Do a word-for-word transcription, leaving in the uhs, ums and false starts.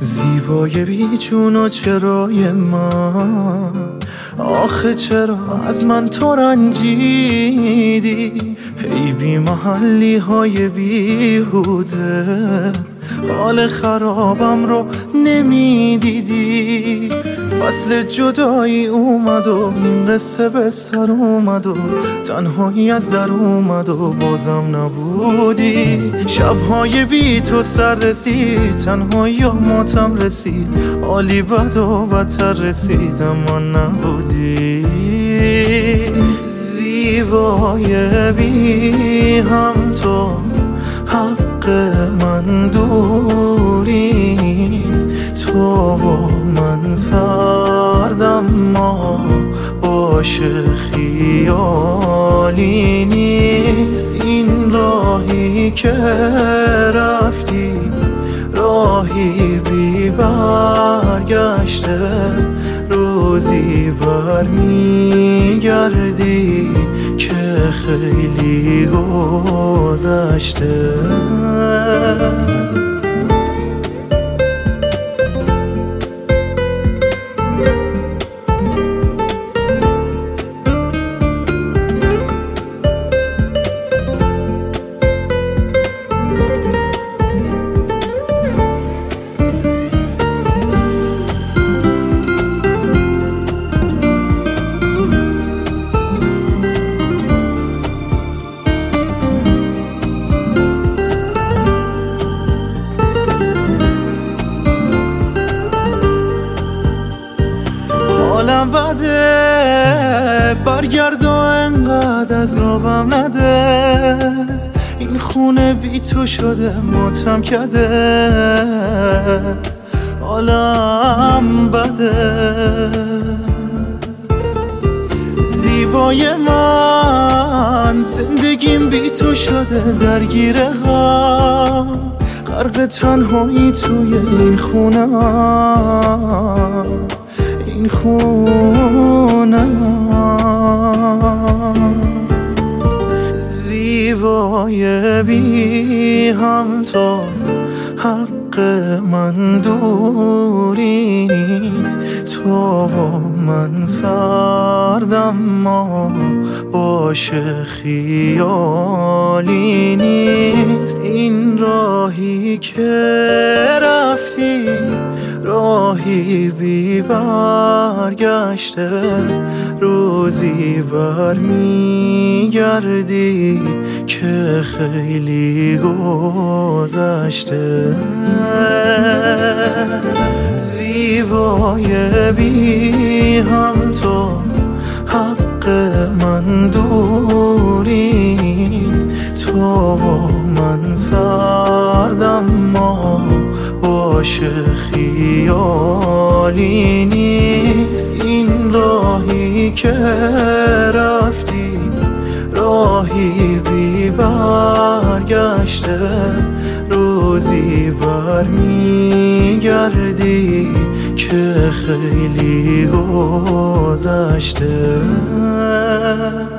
زیبای بیچون و چرای من، آخه چرا از من تو رنجیدی؟ ای بی محلی های بیهوده، حال خرابم رو نمیدیدی. فصل جدایی اومد و این قصه به سر اومد و تنهایی از در اومد و بازم نبودی. شبهای بی تو سر رسید، تنهایی و ماتم رسید، حالی بد و بدتر رسید اما نبودی. زیبای بی هم تو حق من دوریست، تو و من سردم ما باشه خیالی نیست. این راهی که رفتی راهی بی برگشته، روزی برمیگردی که خیلی گذشته. حالم بده، برگرد و انقدر عذابم نده. این خونه بی تو شده ماتم کده، حالم بده. زیبای من، زندگیم بی تو شده درگیر غم، غرق تنهایی توی این خونه، این خونه. زیبای بی هم تو حق من دوری نیست، تو و من سردم ما باشه خیالی نیست. این راهی که رفتی راهی بی برگشته، روزی برمیگردی که خیلی گذشته. زیبای بی هم تو حق من دوری نیست، تو و من سردم ما باشه خیالی نیست. این راهی که رفتی راهی بی برگشته، روزی برمیگردی که خیلی گذشته.